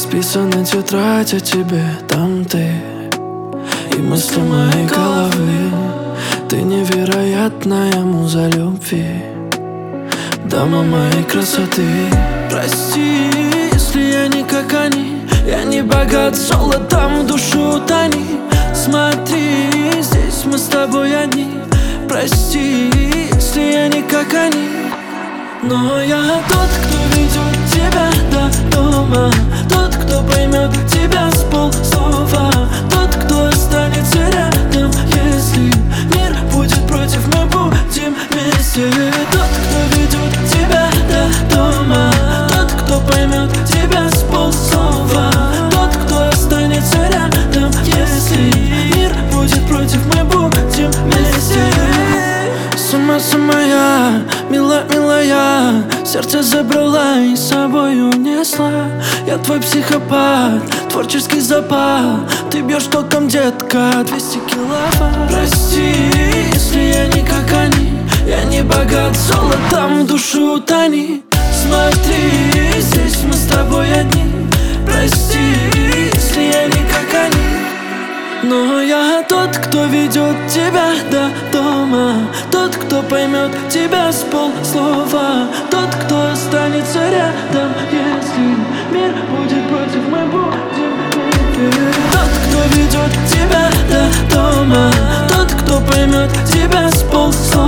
Расписана тетрадь о тебе, там ты и мысли моей головы. Ты невероятная муза любви, дама моей красоты. Прости, если я не как они, я не богат золотом, в душу утони. Смотри, здесь мы с тобой одни. Прости, если я не как они, но я тот, кто ведет тебя до дома, тот, кто поймет тебя с полслова, тот, кто останется рядом, если мир будет против, мы будем вместе. Тот, кто ведет тебя до дома, тот, кто поймет тебя с полслова, тот, кто останется рядом, если мир будет против, мы будем вместе. Сама я, милая, сердце забрала и с собой унесла. Я твой психопат, творческий запал. Ты бьешь током, детка, 200 киловатт. Прости, если я не как они, я не богат золотом, в душу утони. Смотри, здесь мы с тобой одни. Прости, если я не как они, но я тот, кто ведет тебя до дома, тот, кто поймет тебя с полслова, тот, кто останется рядом, если мир будет против, мы будем вместе. Тот, кто ведет тебя до дома, тот, кто поймет тебя с полслова.